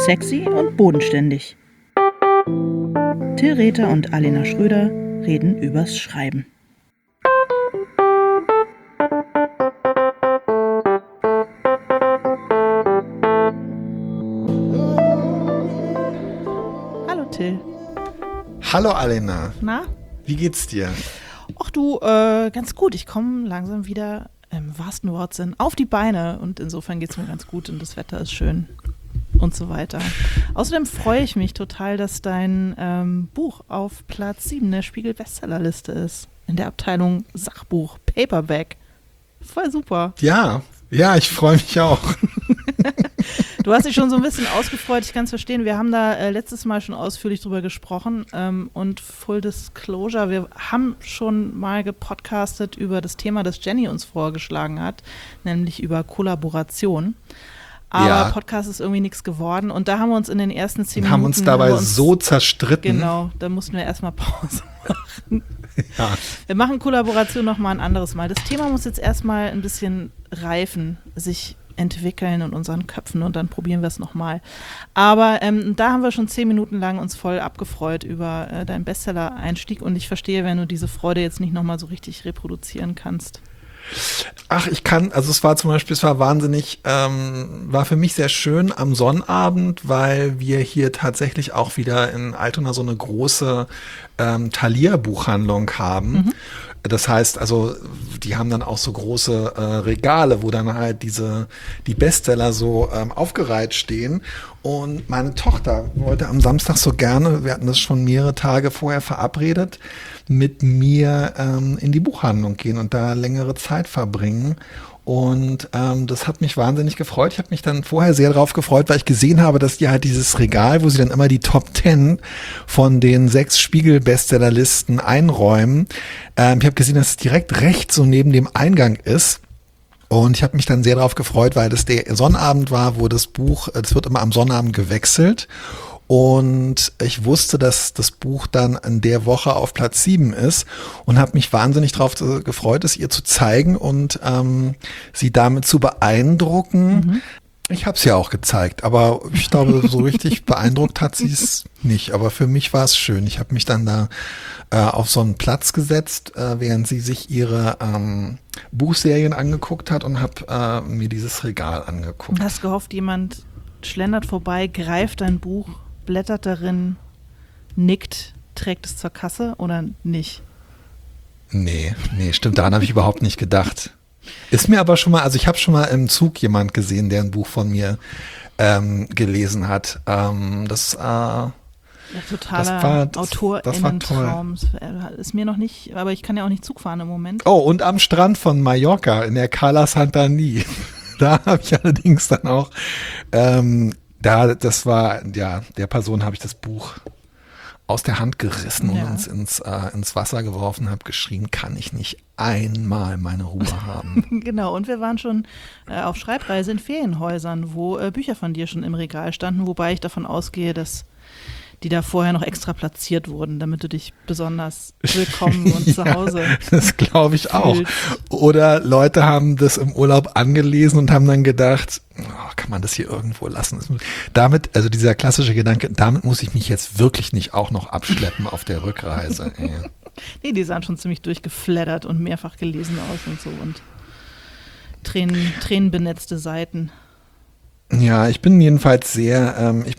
Sexy und bodenständig. Till Rether und Alena Schröder reden übers Schreiben. Hallo Till. Hallo Alena. Na? Wie geht's dir? Ach du, ganz gut. Ich komme langsam wieder im wahrsten Wortsinn auf die Beine und insofern geht's mir ganz gut und das Wetter ist schön und so weiter. Außerdem freue ich mich total, dass dein Buch auf Platz 7 der Spiegel-Bestsellerliste ist. In der Abteilung Sachbuch, Paperback. Voll super. Ja, ich freue mich auch. Du hast dich schon so ein bisschen ausgefreut, ich kann es verstehen. Wir haben da letztes Mal schon ausführlich drüber gesprochen und Full Disclosure, wir haben schon mal gepodcastet über das Thema, das Jenny uns vorgeschlagen hat, nämlich über Kollaboration. Aber Ja. Podcast ist irgendwie nichts geworden und da haben wir uns in den ersten 10 Minuten... Haben uns dabei so zerstritten. Genau, da mussten wir erstmal Pause machen. Ja. Wir machen Kollaboration nochmal ein anderes Mal. Das Thema muss jetzt erstmal ein bisschen reifen, sich entwickeln in unseren Köpfen und dann probieren wir es nochmal. Aber da haben wir schon 10 Minuten lang uns voll abgefreut über deinen Bestseller-Einstieg und ich verstehe, wenn du diese Freude jetzt nicht nochmal so richtig reproduzieren kannst. Ach, es war wahnsinnig, war für mich sehr schön am Sonnabend, weil wir hier tatsächlich auch wieder in Altona so eine große Thalia-Buchhandlung haben. Mhm. Das heißt, also die haben dann auch so große Regale, wo dann halt die Bestseller so aufgereiht stehen. Und meine Tochter wollte am Samstag so gerne, wir hatten das schon mehrere Tage vorher verabredet, mit mir in die Buchhandlung gehen und da längere Zeit verbringen. Und das hat mich wahnsinnig gefreut. Ich habe mich dann vorher sehr darauf gefreut, weil ich gesehen habe, dass die halt dieses Regal, wo sie dann immer die Top 10 von den 6 Spiegel-Bestsellerlisten einräumen. Ich habe gesehen, dass es direkt rechts so neben dem Eingang ist. Und ich habe mich dann sehr darauf gefreut, weil das der Sonnabend war, wo das Buch, das wird immer am Sonnabend gewechselt. Und ich wusste, dass das Buch dann in der Woche auf Platz 7 ist und habe mich wahnsinnig darauf gefreut, es ihr zu zeigen und sie damit zu beeindrucken. Mhm. Ich habe es ja auch gezeigt, aber ich glaube, so richtig beeindruckt hat sie es nicht. Aber für mich war es schön. Ich habe mich dann da auf so einen Platz gesetzt, während sie sich ihre Buchserien angeguckt hat und habe mir dieses Regal angeguckt. Du hast gehofft, jemand schlendert vorbei, greift dein Buch, blättert darin, nickt, trägt es zur Kasse oder nicht? Nee, stimmt, daran habe ich überhaupt nicht gedacht. Ist mir aber schon mal, also ich habe schon mal im Zug jemand gesehen, der ein Buch von mir gelesen hat. Das totaler AutorInnen-Traum. Ist mir noch nicht, aber ich kann ja auch nicht Zug fahren im Moment. Oh, und am Strand von Mallorca in der Cala Santani. Da habe ich allerdings dann auch der Person habe ich das Buch aus der Hand gerissen und uns ins Wasser geworfen, habe geschrien, kann ich nicht einmal meine Ruhe haben. Genau, und wir waren schon auf Schreibreise in Ferienhäusern, wo Bücher von dir schon im Regal standen, wobei ich davon ausgehe, dass die da vorher noch extra platziert wurden, damit du dich besonders willkommen und zu Hause das glaube ich auch. fühlst. Oder Leute haben das im Urlaub angelesen und haben dann gedacht, kann man das hier irgendwo lassen? Damit, also dieser klassische Gedanke, damit muss ich mich jetzt wirklich nicht auch noch abschleppen auf der Rückreise. Nee, die sahen schon ziemlich durchgeflattert und mehrfach gelesen aus und so und tränenbenetzte Seiten. Ja, ich bin jedenfalls sehr, ich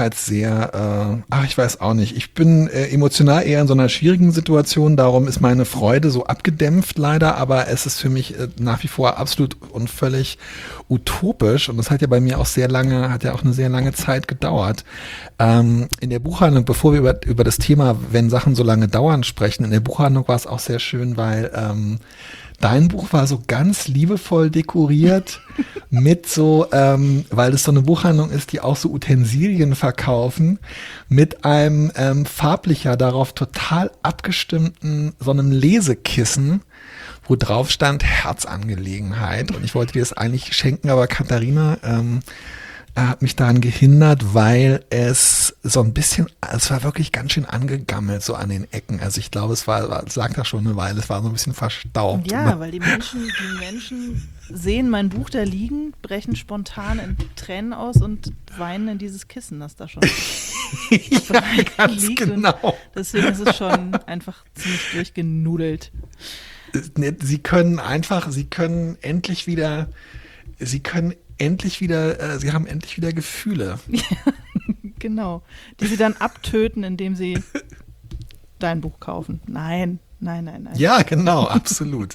weiß auch nicht. Ich bin emotional eher in so einer schwierigen Situation, darum ist meine Freude so abgedämpft leider, aber es ist für mich nach wie vor absolut und völlig utopisch und das hat ja bei mir auch eine sehr lange Zeit gedauert. In der Buchhandlung, bevor wir über das Thema, wenn Sachen so lange dauern, sprechen, in der Buchhandlung war es auch sehr schön, weil dein Buch war so ganz liebevoll dekoriert mit so, weil es so eine Buchhandlung ist, die auch so Utensilien verkaufen, mit einem farblicher, darauf total abgestimmten, so einem Lesekissen, wo drauf stand Herzangelegenheit. Und ich wollte dir das eigentlich schenken, aber Katharina hat mich daran gehindert, weil es so ein bisschen, es war wirklich ganz schön angegammelt so an den Ecken. Also ich glaube, sagt das schon eine Weile, es war so ein bisschen verstaubt. Ja, weil die Menschen sehen mein Buch da liegen, brechen spontan in Tränen aus und weinen in dieses Kissen, das da schon ja, ganz liegt. genau. Und deswegen ist es schon einfach ziemlich durchgenudelt. Sie haben endlich wieder Gefühle. Ja, genau. Die sie dann abtöten, indem sie dein Buch kaufen. Nein. Ja, genau, absolut.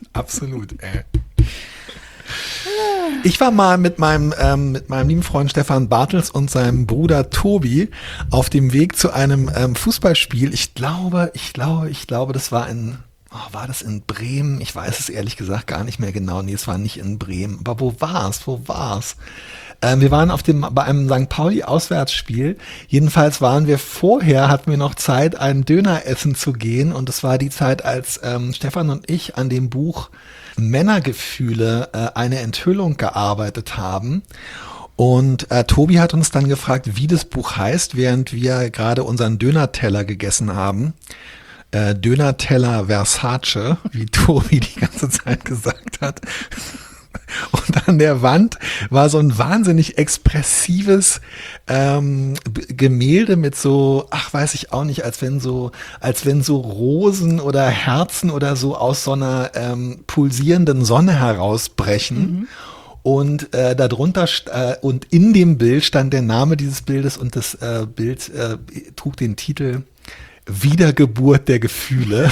Ich war mal mit meinem lieben Freund Stefan Bartels und seinem Bruder Tobi auf dem Weg zu einem Fußballspiel. Ich glaube, das war war das in Bremen? Ich weiß es ehrlich gesagt gar nicht mehr genau. Nee, es war nicht in Bremen. Aber wo war's? Wir waren bei einem St. Pauli-Auswärtsspiel. Jedenfalls hatten wir noch Zeit, einen Döner essen zu gehen. Und es war die Zeit, als Stefan und ich an dem Buch Männergefühle, eine Enthüllung gearbeitet haben. Und Tobi hat uns dann gefragt, wie das Buch heißt, während wir gerade unseren Döner-Teller gegessen haben. Döner-Teller Versace, wie Tobi die ganze Zeit gesagt hat. Und an der Wand war so ein wahnsinnig expressives Gemälde mit so, weiß ich auch nicht, als wenn so Rosen oder Herzen oder so aus so einer pulsierenden Sonne herausbrechen. Mhm. Und darunter und in dem Bild stand der Name dieses Bildes und das Bild trug den Titel Wiedergeburt der Gefühle.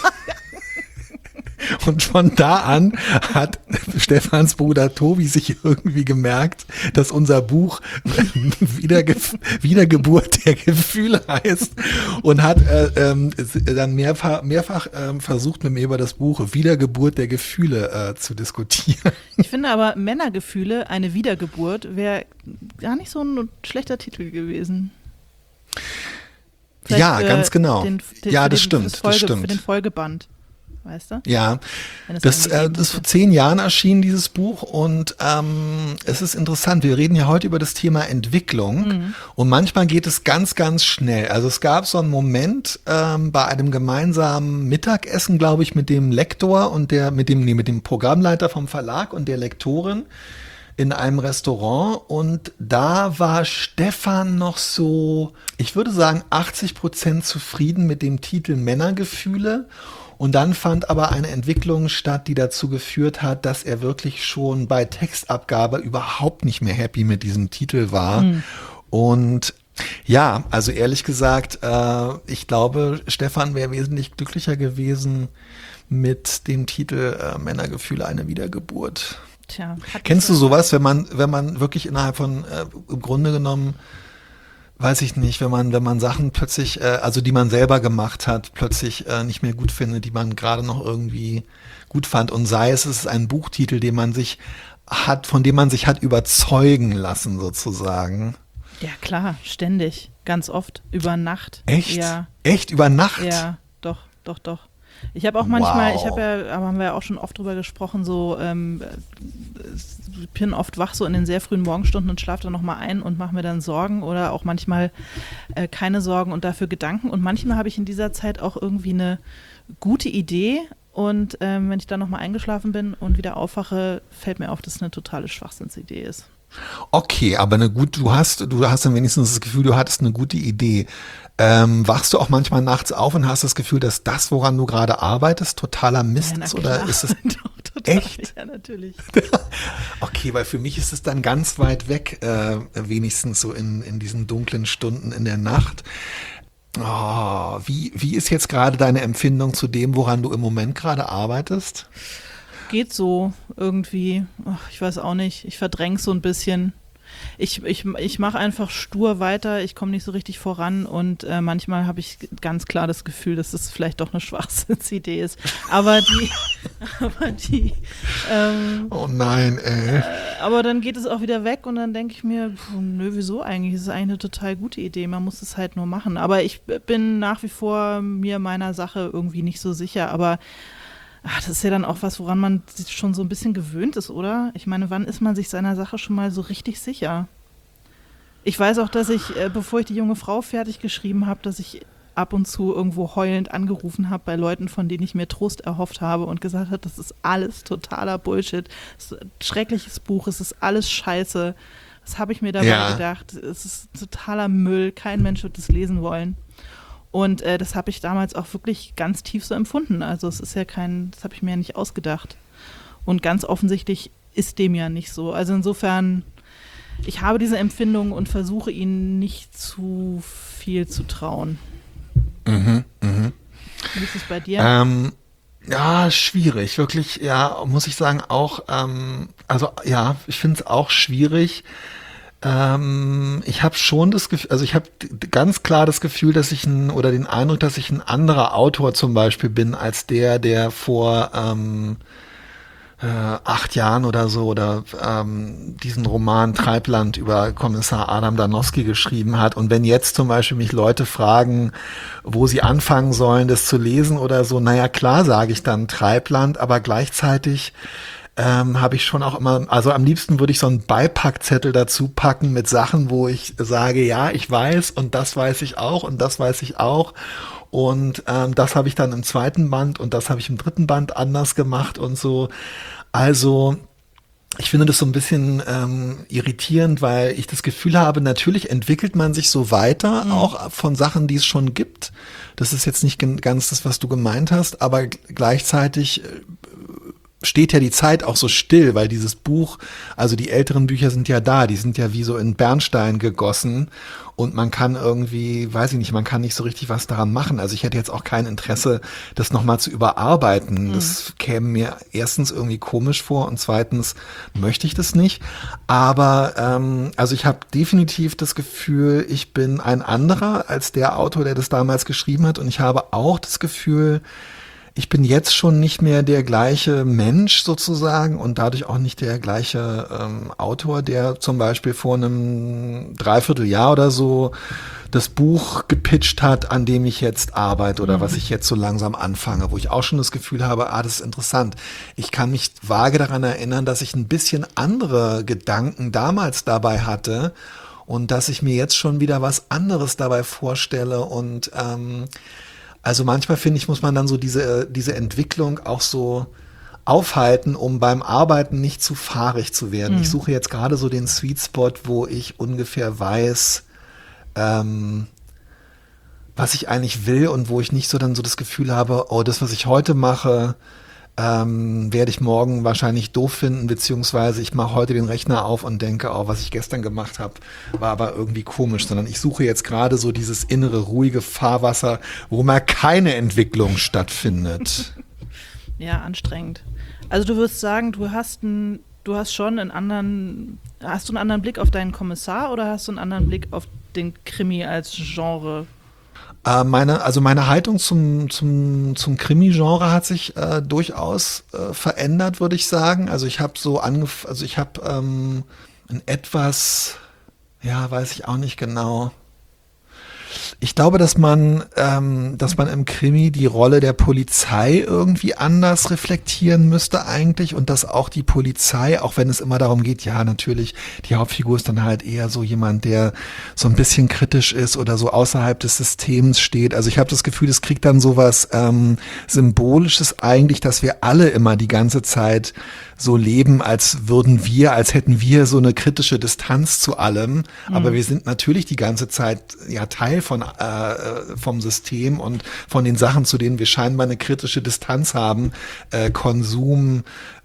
Und von da an hat Stefans Bruder Tobi sich irgendwie gemerkt, dass unser Buch Wiedergeburt der Gefühle heißt und hat dann mehrfach versucht, mit mir über das Buch Wiedergeburt der Gefühle zu diskutieren. Ich finde aber Männergefühle, eine Wiedergeburt, wäre gar nicht so ein schlechter Titel gewesen. Vielleicht ja, ganz genau. Das stimmt. Für den Folgeband, weißt du? Ja, das ist vor 10 Jahren erschienen, dieses Buch. Und es ist interessant, wir reden ja heute über das Thema Entwicklung. Und manchmal geht es ganz, ganz schnell. Also es gab so einen Moment bei einem gemeinsamen Mittagessen, glaube ich, mit dem Lektor und mit dem Programmleiter vom Verlag und der Lektorin in einem Restaurant, und da war Stefan noch so, ich würde sagen, 80% zufrieden mit dem Titel Männergefühle, und dann fand aber eine Entwicklung statt, die dazu geführt hat, dass er wirklich schon bei Textabgabe überhaupt nicht mehr happy mit diesem Titel war. Und ja, also ehrlich gesagt, ich glaube, Stefan wäre wesentlich glücklicher gewesen mit dem Titel Männergefühle, eine Wiedergeburt. Tja, kennst du sowas, wenn man wirklich innerhalb von, im Grunde genommen, weiß ich nicht, wenn man Sachen plötzlich, also die man selber gemacht hat, plötzlich nicht mehr gut findet, die man gerade noch irgendwie gut fand, und sei es ist ein Buchtitel, von dem man sich hat überzeugen lassen sozusagen. Ja klar, ständig, ganz oft, über Nacht. Echt? Ja. Echt, über Nacht? Ja, doch. Ich habe auch manchmal, aber haben wir ja auch schon oft drüber gesprochen, so ich bin oft wach so in den sehr frühen Morgenstunden und schlafe dann nochmal ein und mache mir dann Sorgen oder auch manchmal keine Sorgen und dafür Gedanken, und manchmal habe ich in dieser Zeit auch irgendwie eine gute Idee, und wenn ich dann nochmal eingeschlafen bin und wieder aufwache, fällt mir auf, dass es eine totale Schwachsinnsidee ist. Okay, aber du hast dann wenigstens das Gefühl, du hattest eine gute Idee. Wachst du auch manchmal nachts auf und hast das Gefühl, dass das, woran du gerade arbeitest, totaler Mist ist? Oder ist es total, echt? Ja, natürlich. Okay, weil für mich ist es dann ganz weit weg, wenigstens so in diesen dunklen Stunden in der Nacht. Oh, wie ist jetzt gerade deine Empfindung zu dem, woran du im Moment gerade arbeitest? Geht so irgendwie. Ach, ich weiß auch nicht. Ich verdräng's so ein bisschen. Ich mache einfach stur weiter. Ich komme nicht so richtig voran, und manchmal habe ich ganz klar das Gefühl, dass das vielleicht doch eine Schwachsinnsidee ist. Aber die oh nein, ey. Aber dann geht es auch wieder weg, und dann denke ich mir, nö, wieso eigentlich? Das ist eigentlich eine total gute Idee. Man muss es halt nur machen. Aber ich bin nach wie vor mir meiner Sache irgendwie nicht so sicher. Aber das ist ja dann auch was, woran man sich schon so ein bisschen gewöhnt ist, oder? Ich meine, wann ist man sich seiner Sache schon mal so richtig sicher? Ich weiß auch, dass ich, bevor ich die junge Frau fertig geschrieben habe, dass ich ab und zu irgendwo heulend angerufen habe bei Leuten, von denen ich mir Trost erhofft habe und gesagt habe, das ist alles totaler Bullshit. Es ist ein schreckliches Buch, es ist alles scheiße. Was habe ich mir dabei gedacht? Es ist totaler Müll, kein Mensch wird es lesen wollen. Und das habe ich damals auch wirklich ganz tief so empfunden. Also es ist ja das habe ich mir ja nicht ausgedacht. Und ganz offensichtlich ist dem ja nicht so. Also insofern, ich habe diese Empfindung und versuche ihnen nicht zu viel zu trauen. Wie ist es bei dir? Ja, schwierig, wirklich, ja, muss ich sagen, auch, also ja, ich finde es auch schwierig. Ich habe schon das Gefühl, also ich habe ganz klar das Gefühl, dass ich oder den Eindruck, dass ich ein anderer Autor zum Beispiel bin, als der vor 8 Jahren oder so oder diesen Roman Treibland über Kommissar Adam Danowski geschrieben hat. Und wenn jetzt zum Beispiel mich Leute fragen, wo sie anfangen sollen, das zu lesen oder so, naja, klar sage ich dann Treibland, aber gleichzeitig habe ich schon auch immer, also am liebsten würde ich so einen Beipackzettel dazu packen mit Sachen, wo ich sage, ja, ich weiß und das weiß ich auch und das weiß ich auch. Und das habe ich dann im 2. Band und das habe ich im 3. Band anders gemacht und so. Also ich finde das so ein bisschen irritierend, weil ich das Gefühl habe, natürlich entwickelt man sich so weiter, auch von Sachen, die es schon gibt. Das ist jetzt nicht ganz das, was du gemeint hast, aber gleichzeitig steht ja die Zeit auch so still, weil dieses Buch, also die älteren Bücher sind ja da, die sind ja wie so in Bernstein gegossen und man kann irgendwie, weiß ich nicht, man kann nicht so richtig was daran machen. Also ich hätte jetzt auch kein Interesse, das nochmal zu überarbeiten. Das käme mir erstens irgendwie komisch vor und zweitens möchte ich das nicht. Aber also ich habe definitiv das Gefühl, ich bin ein anderer als der Autor, der das damals geschrieben hat und ich habe auch das Gefühl, ich bin jetzt schon nicht mehr der gleiche Mensch sozusagen und dadurch auch nicht der gleiche Autor, der zum Beispiel vor einem Dreivierteljahr oder so das Buch gepitcht hat, an dem ich jetzt arbeite oder was ich jetzt so langsam anfange, wo ich auch schon das Gefühl habe, das ist interessant. Ich kann mich vage daran erinnern, dass ich ein bisschen andere Gedanken damals dabei hatte und dass ich mir jetzt schon wieder was anderes dabei vorstelle und also manchmal finde ich, muss man dann so diese Entwicklung auch so aufhalten, um beim Arbeiten nicht zu fahrig zu werden. Ich suche jetzt gerade so den Sweet Spot, wo ich ungefähr weiß, was ich eigentlich will und wo ich nicht so dann so das Gefühl habe, oh, das, was ich heute mache, werde ich morgen wahrscheinlich doof finden, beziehungsweise ich mache heute den Rechner auf und denke, oh, was ich gestern gemacht habe, war aber irgendwie komisch, sondern ich suche jetzt gerade so dieses innere, ruhige Fahrwasser, wo mal keine Entwicklung stattfindet. Ja, anstrengend. Also du würdest sagen, hast du einen anderen Blick auf deinen Kommissar oder hast du einen anderen Blick auf den Krimi als Genre? Meine Haltung zum Krimi-Genre hat sich durchaus verändert, würde ich sagen. Also ich habe ein etwas, ja, weiß ich auch nicht genau. Ich glaube, dass man im Krimi die Rolle der Polizei irgendwie anders reflektieren müsste eigentlich und dass auch die Polizei, auch wenn es immer darum geht, ja, natürlich, die Hauptfigur ist dann halt eher so jemand, der so ein bisschen kritisch ist oder so außerhalb des Systems steht. Also ich habe das Gefühl, es kriegt dann sowas Symbolisches eigentlich, dass wir alle immer die ganze Zeit so leben, als hätten wir so eine kritische Distanz zu allem. Aber wir sind natürlich die ganze Zeit ja Teil vom System und von den Sachen, zu denen wir scheinbar eine kritische Distanz haben. Konsum,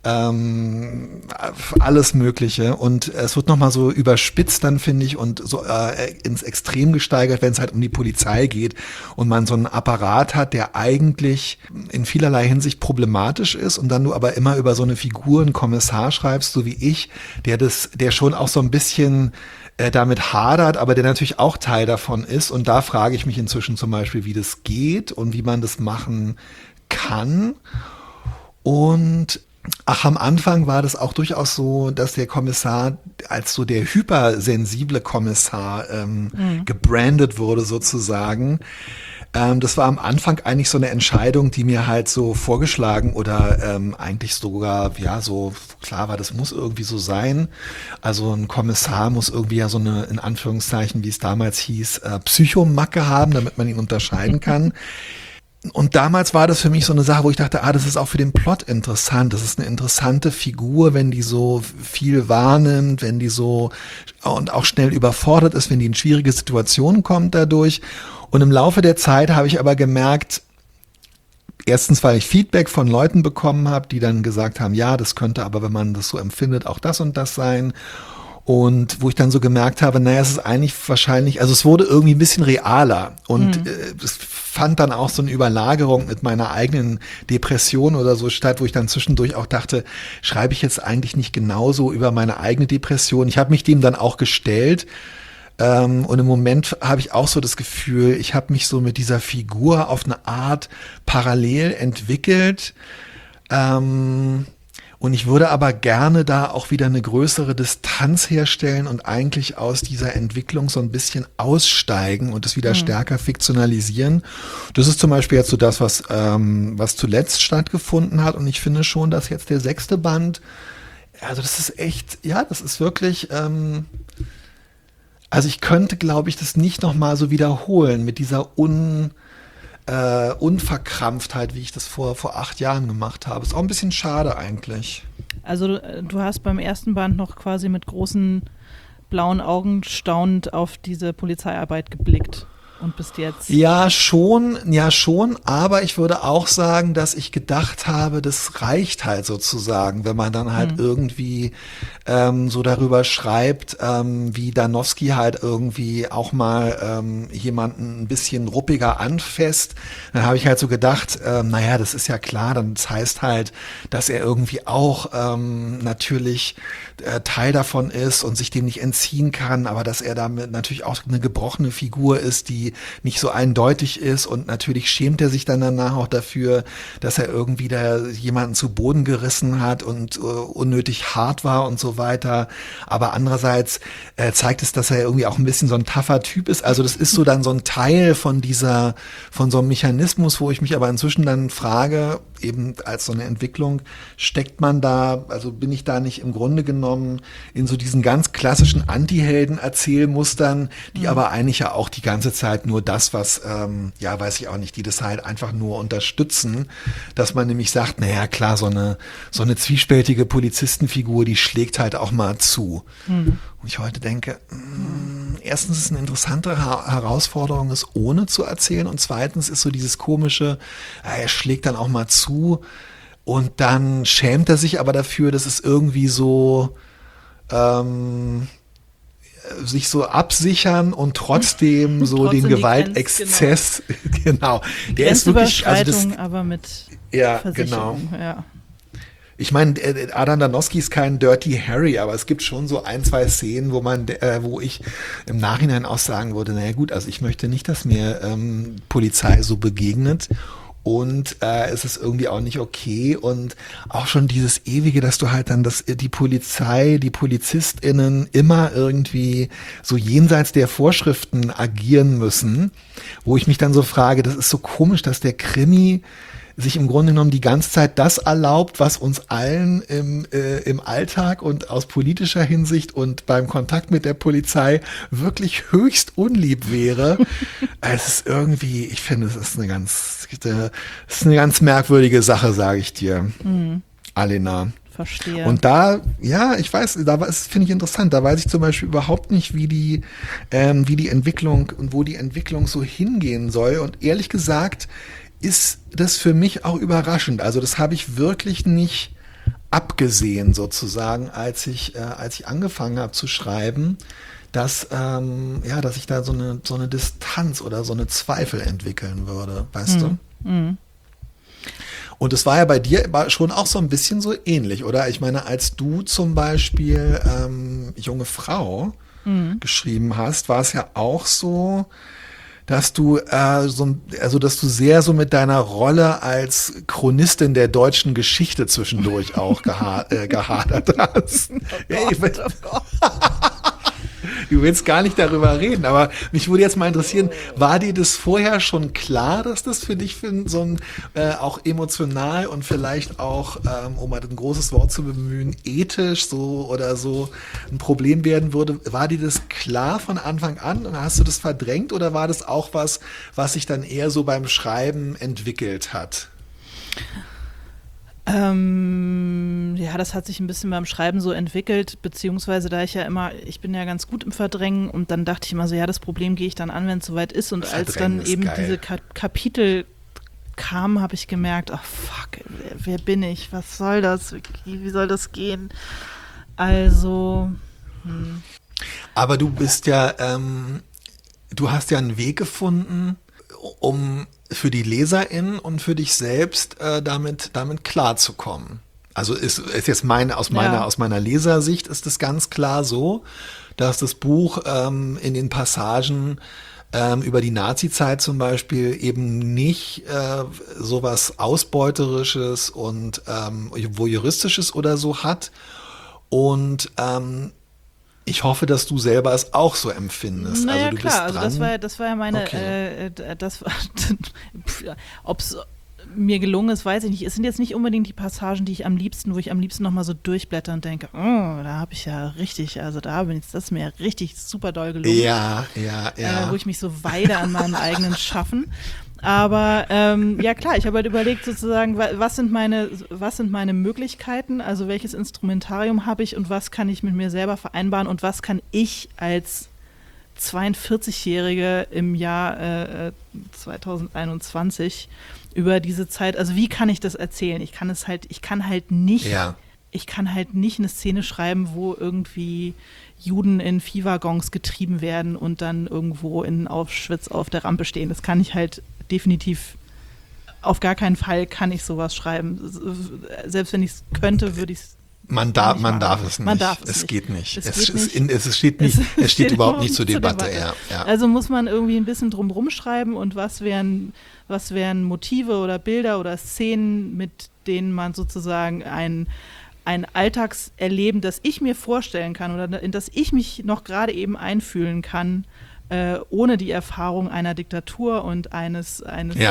alles Mögliche. Und es wird nochmal so überspitzt dann, finde ich, und so ins Extrem gesteigert, wenn es halt um die Polizei geht und man so einen Apparat hat, der eigentlich in vielerlei Hinsicht problematisch ist und dann du aber immer über so eine Figur, einen Kommissar schreibst, so wie ich, der schon auch so ein bisschen damit hadert, aber der natürlich auch Teil davon ist. Und da frage ich mich inzwischen zum Beispiel, wie das geht und wie man das machen kann. Und am Anfang war das auch durchaus so, dass der Kommissar als so der hypersensible Kommissar gebrandet wurde sozusagen. Das war am Anfang eigentlich so eine Entscheidung, die mir halt so vorgeschlagen oder eigentlich sogar, ja, so klar war, das muss irgendwie so sein. Also ein Kommissar muss irgendwie ja so eine, in Anführungszeichen, wie es damals hieß, Psychomacke haben, damit man ihn unterscheiden kann. Und damals war das für mich so eine Sache, wo ich dachte, das ist auch für den Plot interessant. Das ist eine interessante Figur, wenn die so viel wahrnimmt, wenn die so und auch schnell überfordert ist, wenn die in schwierige Situationen kommt dadurch. Und im Laufe der Zeit habe ich aber gemerkt, erstens, weil ich Feedback von Leuten bekommen habe, die dann gesagt haben, ja, das könnte aber, wenn man das so empfindet, auch das und das sein. Und wo ich dann so gemerkt habe, naja, es ist eigentlich wahrscheinlich, also es wurde irgendwie ein bisschen realer und es fand dann auch so eine Überlagerung mit meiner eigenen Depression oder so statt, wo ich dann zwischendurch auch dachte, schreibe ich jetzt eigentlich nicht genauso über meine eigene Depression? Ich habe mich dem dann auch gestellt und im Moment habe ich auch so das Gefühl, ich habe mich so mit dieser Figur auf eine Art parallel entwickelt. Und ich würde aber gerne da auch wieder eine größere Distanz herstellen und eigentlich aus dieser Entwicklung so ein bisschen aussteigen und es wieder stärker fiktionalisieren. Das ist zum Beispiel jetzt so das, was zuletzt stattgefunden hat. Und ich finde schon, dass jetzt der 6. Band, also das ist echt, ja, das ist wirklich, also ich könnte, glaube ich, das nicht nochmal so wiederholen mit dieser Unverkrampftheit, wie ich das vor 8 Jahren gemacht habe. Ist auch ein bisschen schade eigentlich. Also du hast beim ersten Band noch quasi mit großen blauen Augen staunend auf diese Polizeiarbeit geblickt und bist jetzt... Ja, schon, aber ich würde auch sagen, dass ich gedacht habe, das reicht halt sozusagen, wenn man dann halt irgendwie so darüber schreibt, wie Danowski halt irgendwie auch mal jemanden ein bisschen ruppiger anfasst. Dann habe ich halt so gedacht, naja, das ist ja klar, dann das heißt halt, dass er irgendwie auch natürlich Teil davon ist und sich dem nicht entziehen kann, aber dass er damit natürlich auch eine gebrochene Figur ist, die nicht so eindeutig ist und natürlich schämt er sich dann danach auch dafür, dass er irgendwie da jemanden zu Boden gerissen hat und unnötig hart war und so weiter. Aber andererseits zeigt es, dass er irgendwie auch ein bisschen so ein tougher Typ ist. Also das ist so dann so ein Teil von so einem Mechanismus, wo ich mich aber inzwischen dann frage, eben als so eine Entwicklung, steckt man da, also bin ich da nicht im Grunde genommen in so diesen ganz klassischen Anti-Helden-Erzählmustern, die aber eigentlich ja auch die ganze Zeit nur das, was, weiß ich auch nicht, die das halt einfach nur unterstützen, dass man nämlich sagt, naja, klar, so eine zwiespältige Polizistenfigur, die schlägt halt auch mal zu. Und ich heute denke, erstens ist es eine interessante Herausforderung, es ohne zu erzählen und zweitens ist so dieses komische, er schlägt dann auch mal zu und dann schämt er sich aber dafür, dass es irgendwie so sich so absichern und trotzdem so den Gewaltexzess, genau. Der ist wirklich, also das, aber mit Versicherung, genau. Ja. Ich meine, Adam Danowski ist kein Dirty Harry, aber es gibt schon so 1, 2 Szenen, wo ich im Nachhinein auch sagen würde, naja gut, also ich möchte nicht, dass mir Polizei so begegnet. Und es ist irgendwie auch nicht okay und auch schon dieses ewige, dass du halt dann die Polizei, die PolizistInnen immer irgendwie so jenseits der Vorschriften agieren müssen, wo ich mich dann so frage, das ist so komisch, dass der Krimi sich im Grunde genommen die ganze Zeit das erlaubt, was uns allen im Alltag und aus politischer Hinsicht und beim Kontakt mit der Polizei wirklich höchst unlieb wäre. Es ist irgendwie, ich finde, es ist eine ganz merkwürdige Sache, sage ich dir, Alena. Verstehe. Und da, ja, ich weiß, finde ich interessant. Da weiß ich zum Beispiel überhaupt nicht, wie die Entwicklung und wo die Entwicklung so hingehen soll. Und ehrlich gesagt, ist das für mich auch überraschend. Also das habe ich wirklich nicht abgesehen sozusagen, als ich angefangen habe zu schreiben, dass ich da so eine Distanz oder so eine Zweifel entwickeln würde, weißt du? Und es war ja bei dir schon auch so ein bisschen so ähnlich, oder? Ich meine, als du zum Beispiel Junge Frau geschrieben hast, war es ja auch so, dass du dass du sehr so mit deiner Rolle als Chronistin der deutschen Geschichte zwischendurch auch gehadert hast. Oh Gott. du willst gar nicht darüber reden, aber mich würde jetzt mal interessieren, war dir das vorher schon klar, dass das für dich so ein auch emotional und vielleicht auch, um mal ein großes Wort zu bemühen, ethisch so oder so ein Problem werden würde? War dir das klar von Anfang an und hast du das verdrängt oder war das auch was sich dann eher so beim Schreiben entwickelt hat? Ja, das hat sich ein bisschen beim Schreiben so entwickelt, beziehungsweise ich bin ja ganz gut im Verdrängen und dann dachte ich immer so, ja, das Problem gehe ich dann an, wenn es soweit ist und als dann eben geil. Diese Kapitel kamen, habe ich gemerkt, oh fuck, wer bin ich, was soll das, wie soll das gehen? Also Aber du bist ja, du hast ja einen Weg gefunden, um für die LeserInnen und für dich selbst damit klarzukommen. Also ist jetzt aus meiner Lesersicht ist es ganz klar so, dass das Buch in den Passagen über die Nazi-Zeit zum Beispiel eben nicht sowas Ausbeuterisches und Voyeuristisches oder so hat. Und ich hoffe, dass du selber es auch so empfindest. Naja, also du klar, bist dran. Also das war ja meine, okay. Ob es mir gelungen ist, weiß ich nicht. Es sind jetzt nicht unbedingt die Passagen, wo ich am liebsten nochmal so durchblätter und denke, oh, da habe ich ja richtig, also das ist mir richtig super doll gelungen. Ja. Wo ich mich so weide an meinem eigenen Schaffen. Aber ja klar, ich habe halt überlegt sozusagen, was sind meine Möglichkeiten, also welches Instrumentarium habe ich und was kann ich mit mir selber vereinbaren und was kann ich als 42-Jährige im Jahr 2021 über diese Zeit, also wie kann ich das erzählen? Ich kann halt nicht eine Szene schreiben, wo irgendwie Juden in Viehwaggons getrieben werden und dann irgendwo in Auschwitz auf der Rampe stehen. Das kann ich halt definitiv, auf gar keinen Fall kann ich sowas schreiben. Selbst wenn ich es könnte, würde ich es Man darf es nicht. Es geht nicht. Es steht überhaupt nicht zur Debatte. Ja. Also muss man irgendwie ein bisschen drumherum schreiben und was wären Motive oder Bilder oder Szenen, mit denen man sozusagen ein Alltagserleben, das ich mir vorstellen kann oder in das ich mich noch gerade eben einfühlen kann, ohne die Erfahrung einer Diktatur und eines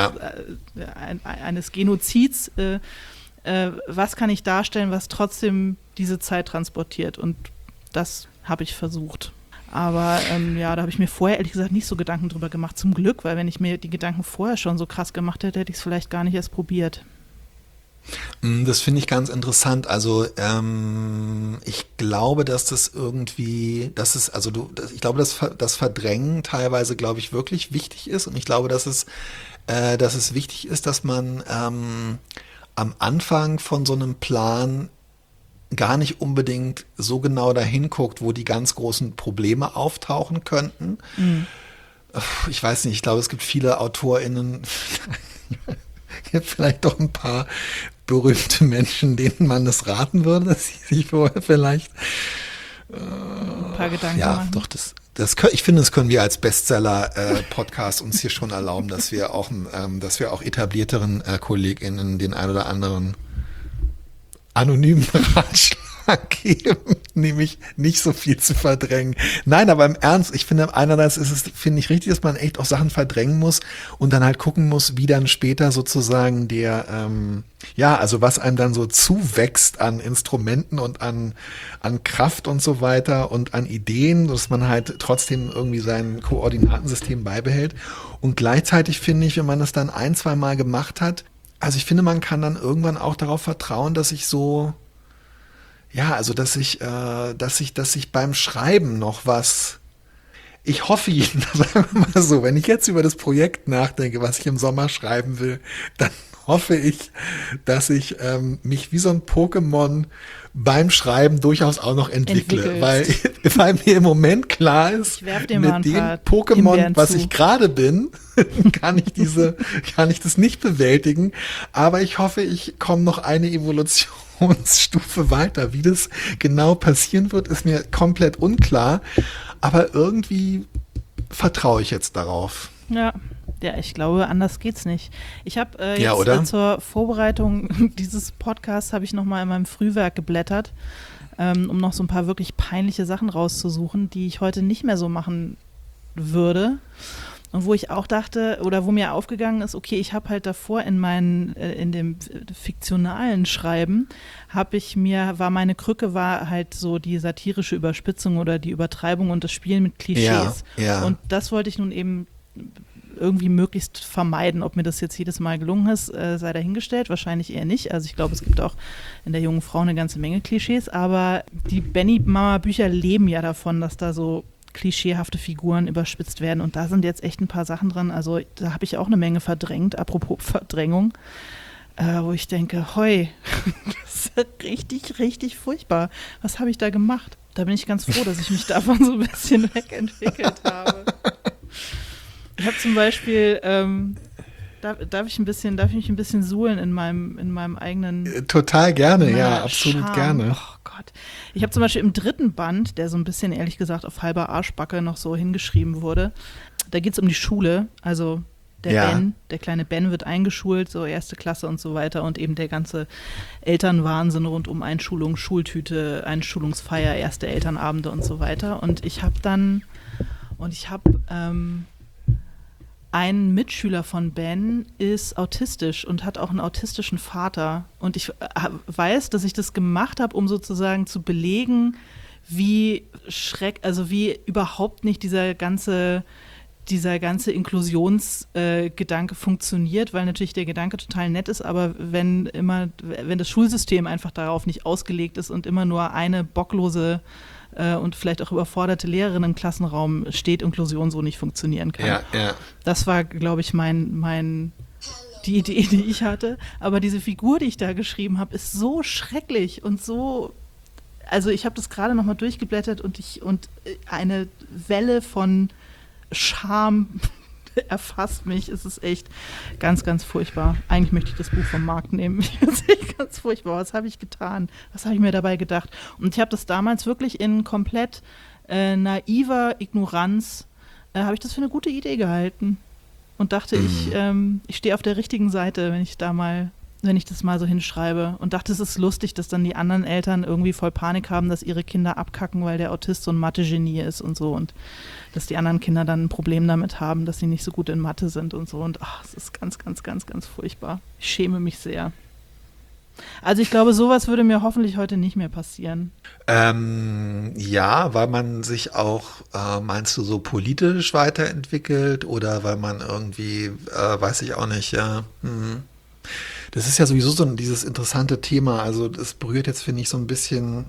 Genozids. Was kann ich darstellen, was trotzdem diese Zeit transportiert? Und das habe ich versucht. Aber da habe ich mir vorher ehrlich gesagt nicht so Gedanken drüber gemacht, zum Glück, weil wenn ich mir die Gedanken vorher schon so krass gemacht hätte, hätte ich es vielleicht gar nicht erst probiert. Das finde ich ganz interessant. Also ich glaube, dass das irgendwie, ich glaube, dass das Verdrängen teilweise, glaube ich, wirklich wichtig ist. Und ich glaube, dass es wichtig ist, dass man am Anfang von so einem Plan gar nicht unbedingt so genau dahin guckt, wo die ganz großen Probleme auftauchen könnten. Mhm. Ich weiß nicht, ich glaube, es gibt viele AutorInnen, vielleicht doch ein paar berühmte Menschen, denen man das raten würde, dass sie sich vorher vielleicht ein paar Gedanken machen. Doch, ich finde, das können wir als Bestseller-Podcast uns hier schon erlauben, dass wir auch etablierteren KollegInnen den ein oder anderen anonymen Ratschlag geben, nämlich nicht so viel zu verdrängen. Nein, aber im Ernst, ich finde, einerseits finde ich richtig, dass man echt auch Sachen verdrängen muss und dann halt gucken muss, wie dann später sozusagen also was einem dann so zuwächst an Instrumenten und an Kraft und so weiter und an Ideen, dass man halt trotzdem irgendwie sein Koordinatensystem beibehält. Und gleichzeitig finde ich, wenn man das dann 1-2 Mal gemacht hat, also ich finde, man kann dann irgendwann auch darauf vertrauen, dass ich beim Schreiben noch was, ich hoffe jedenfalls, sagen wir mal so, wenn ich jetzt über das Projekt nachdenke, was ich im Sommer schreiben will, dann hoffe ich, dass ich mich wie so ein Pokémon beim Schreiben durchaus auch noch entwickle, weil mir im Moment klar ist, mit dem Pokémon, was ich gerade bin, kann ich das nicht bewältigen, aber ich hoffe, ich komme noch eine Evolutionsstufe weiter. Wie das genau passieren wird, ist mir komplett unklar, aber irgendwie vertraue ich jetzt darauf. Ja, ich glaube, anders geht's nicht. Ich habe jetzt zur Vorbereitung dieses Podcasts habe ich nochmal in meinem Frühwerk geblättert um noch so ein paar wirklich peinliche Sachen rauszusuchen, die ich heute nicht mehr so machen würde. Und wo ich auch dachte, oder wo mir aufgegangen ist, okay, ich habe halt davor in dem fiktionalen Schreiben, meine Krücke war halt so die satirische Überspitzung oder die Übertreibung und das Spielen mit Klischees. Ja. Und das wollte ich nun eben irgendwie möglichst vermeiden. Ob mir das jetzt jedes Mal gelungen ist, sei dahingestellt. Wahrscheinlich eher nicht. Also ich glaube, es gibt auch in der jungen Frau eine ganze Menge Klischees, aber die Benny-Mama-Bücher leben ja davon, dass da so klischeehafte Figuren überspitzt werden. Und da sind jetzt echt ein paar Sachen dran. Also da habe ich auch eine Menge verdrängt, apropos Verdrängung, wo ich denke, hoi, das ist richtig, richtig furchtbar. Was habe ich da gemacht? Da bin ich ganz froh, dass ich mich davon so ein bisschen wegentwickelt habe. Ich habe zum Beispiel, darf ich mich ein bisschen suhlen in meinem eigenen... Total gerne, ja, absolut Charme. Gerne. Oh Gott. Ich habe zum Beispiel im 3. Band, der so ein bisschen, ehrlich gesagt, auf halber Arschbacke noch so hingeschrieben wurde, da geht es um die Schule, also der kleine Ben wird eingeschult, so 1. Klasse und so weiter und eben der ganze Elternwahnsinn rund um Einschulung, Schultüte, Einschulungsfeier, erste Elternabende und so weiter. Und ich habe ein Mitschüler von Ben ist autistisch und hat auch einen autistischen Vater. Und ich weiß, dass ich das gemacht habe, um sozusagen zu belegen, wie wie überhaupt nicht dieser ganze Inklusionsgedanke funktioniert, weil natürlich der Gedanke total nett ist, aber wenn das Schulsystem einfach darauf nicht ausgelegt ist und immer nur eine bocklose und vielleicht auch überforderte Lehrerin im Klassenraum steht, Inklusion so nicht funktionieren kann. Ja. Das war, glaube ich, die Idee, die ich hatte. Aber diese Figur, die ich da geschrieben habe, ist so schrecklich und so. Also ich habe das gerade nochmal durchgeblättert und eine Welle von Scham erfasst mich. Es ist echt ganz, ganz furchtbar. Eigentlich möchte ich das Buch vom Markt nehmen. Das ist echt ganz furchtbar. Was habe ich getan? Was habe ich mir dabei gedacht? Und ich habe das damals wirklich in komplett naiver Ignoranz, habe ich das für eine gute Idee gehalten. Und dachte, ich stehe auf der richtigen Seite, wenn ich das mal so hinschreibe. Und dachte, es ist lustig, dass dann die anderen Eltern irgendwie voll Panik haben, dass ihre Kinder abkacken, weil der Autist so ein Mathe-Genie ist und so. Und dass die anderen Kinder dann ein Problem damit haben, dass sie nicht so gut in Mathe sind und so. Und es ist ganz, ganz, ganz, ganz furchtbar. Ich schäme mich sehr. Also ich glaube, sowas würde mir hoffentlich heute nicht mehr passieren. Ja, weil man sich auch, meinst du, so politisch weiterentwickelt oder weil man irgendwie, weiß ich auch nicht, ja. Das ist ja sowieso so dieses interessante Thema. Also das berührt jetzt, finde ich, so ein bisschen.